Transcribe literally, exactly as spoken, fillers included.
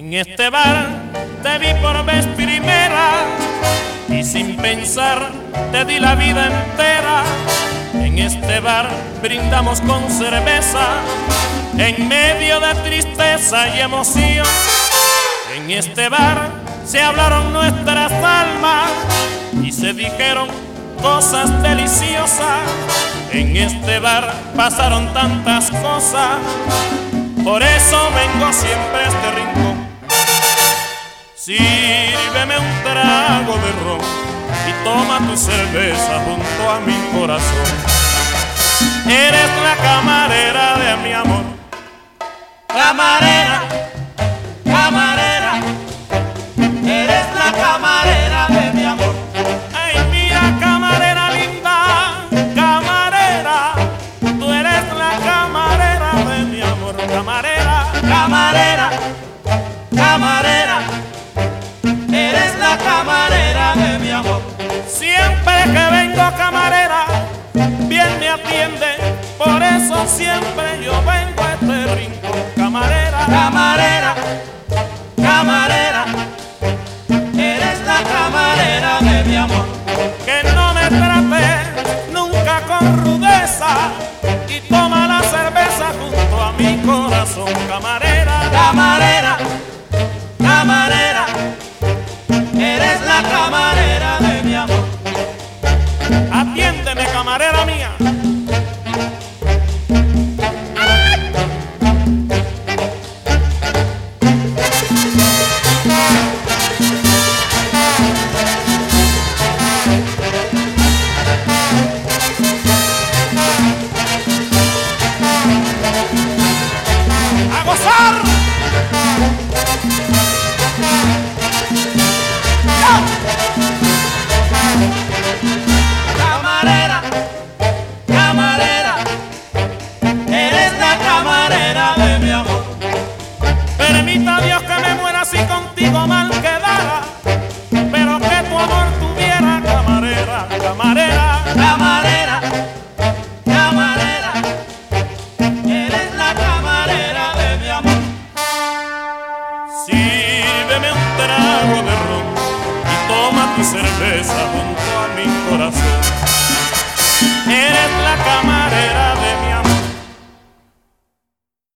En este bar te vi por vez primera y sin pensar te di la vida entera. En este bar brindamos con cerveza en medio de tristeza y emoción. En este bar se hablaron nuestras almas y se dijeron cosas deliciosas. En este bar pasaron tantas cosas, por eso vengo siempre a este rincón. Sírveme un trago de ron y toma tu cerveza junto a mi corazón. Eres la camarera de mi amor. Camarera, camarera, eres la camarera de mi amor. Ay, mira, camarera linda, camarera, tú eres la camarera de mi amor. Camarera, camarera, camarera, eres la camarera de mi amor. Siempre que vengo, camarera, bien me atiende, por eso siempre yo vengo a este rincón. Camarera, camarera, camarera, eres la camarera de mi amor. Que no me trate nunca con rudeza y toma la cerveza junto a mi corazón. Camarera, camarera, camarera, eres la camarera de mi amor. Atiéndeme, camarera mía. ¡A gozar! Camarera, camarera, eres la camarera de mi amor. Permita Dios que me muera si contigo mal quedara, pero que tu amor tuviera, camarera, camarera, camarera, camarera, eres la camarera de mi amor. Sírveme un trago de ron y toma tu cerveza junto a mi corazón. Eres la camarera de mi